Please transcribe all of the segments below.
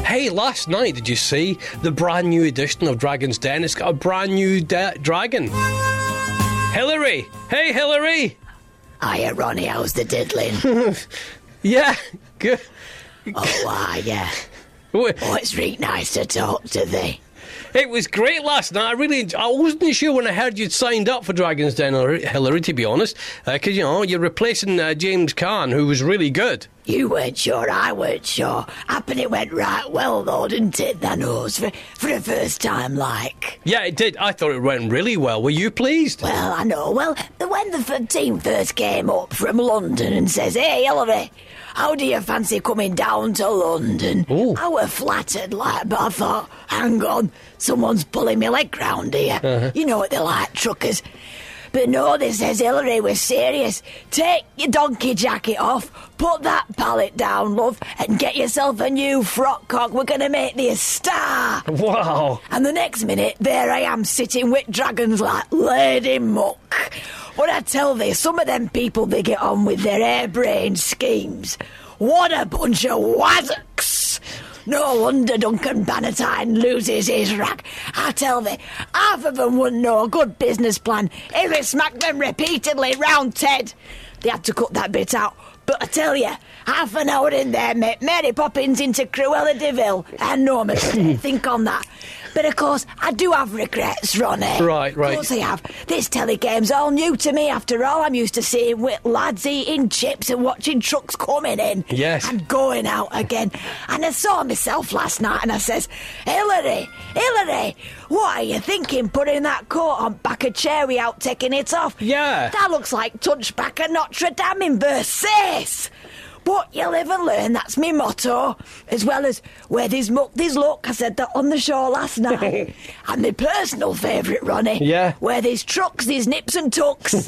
Hey, last night, did you see the brand new edition of Dragon's Den? It's got a brand new dragon. Hillary! Hey, Hillary! Hiya, Ronnie, how's the diddling? Yeah, good. Oh, yeah. Oh, it's really nice to talk to thee. It was great last night. I wasn't sure when I heard you'd signed up for Dragon's Den, Hillary, to be honest. Because, you're replacing James Caan, who was really good. You weren't sure, I weren't sure. Happen it went right well, though, didn't it, Thanos? For the first time, like. Yeah, it did. I thought it went really well. Were you pleased? Well, I know. Well, when the team first came up from London and says, "Hey, Hillary, how do you fancy coming down to London?" Ooh. I were flattered, like, but I thought, hang on, someone's pulling me leg round here. Uh-huh. You know what they're like, truckers. But no, they says, "Hillary, we're serious. Take your donkey jacket off, put that pallet down, love, and get yourself a new frock cock. We're going to make thee a star." Wow. And the next minute, there I am sitting with dragons like Lady Muck. When I tell thee, some of them people, they get on with their harebrained schemes. What a bunch of wazzocks! No wonder Duncan Bannatyne loses his rack. I tell thee, half of them wouldn't know a good business plan if it smacked them repeatedly round Ted. They had to cut that bit out. But I tell you, half an hour in there, mate, Mary Poppins into Cruella de Vil and Norma. Think on that. But of course, I do have regrets, Ronnie. Right. Of course I have. This telegame's all new to me after all. I'm used to seeing lads eating chips and watching trucks coming in. Yes. And going out again. And I saw myself last night and I says, Hillary, what are you thinking putting that coat on back a chair without taking it off? Yeah. That looks like Touchback of Notre Dame in verse 6. But you'll live and learn, that's me motto. As well as where there's muck, there's luck. I said that on the show last night. And my personal favourite, Ronnie. Yeah. Where there's trucks, there's nips and tucks.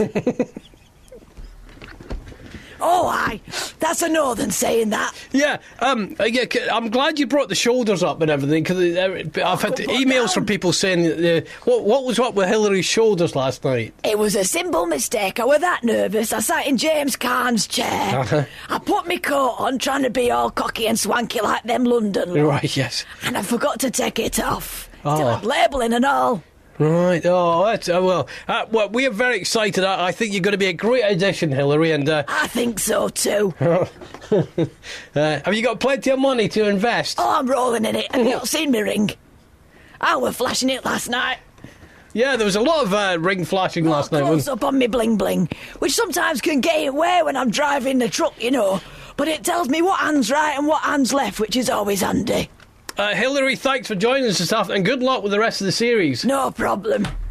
Oh, aye. That's a northern saying, that. Yeah, I'm glad you brought the shoulders up and everything, because I've had emails from people saying, what was up with Hillary's shoulders last night? It was a simple mistake. I was that nervous. I sat in James Caan's chair. Uh-huh. I put my coat on, trying to be all cocky and swanky like them London lot. Right, yes. And I forgot to take it off. Oh. Still had labelling and all. Right, that's, well, we are very excited. I think you're going to be a great addition, Hillary, and... I think so too. have you got plenty of money to invest? Oh, I'm rolling in it. Have you not seen me ring? I were flashing it last night. Yeah, there was a lot of ring flashing last night. Close up on me bling bling, which sometimes can get in way when I'm driving the truck, you know. But it tells me what hand's right and what hand's left, which is always handy. Hillary, thanks for joining us this afternoon, and good luck with the rest of the series. No problem.